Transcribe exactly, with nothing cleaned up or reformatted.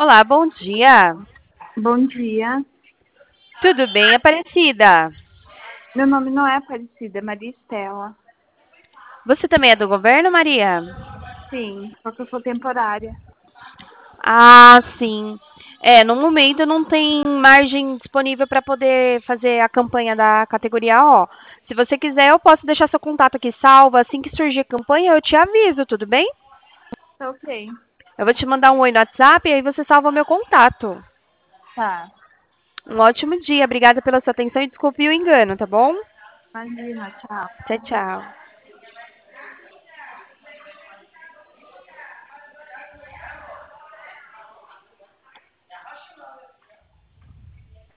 Olá, bom dia. Bom dia. Tudo bem, Aparecida? Meu nome não é Aparecida, é Maria Estela. Você também é do governo, Maria? Sim, só que eu sou temporária. Ah, sim. É, no momento não tem margem disponível para poder fazer a campanha da categoria O. Se você quiser, eu posso deixar seu contato aqui salvo. Assim que surgir a campanha, eu te aviso, tudo bem? Tá ok. Eu vou te mandar um oi no WhatsApp e aí você salva meu contato. Tá. Um ótimo dia. Obrigada pela sua atenção e desculpe o engano, tá bom? Imagina, tchau. Tchau, tchau.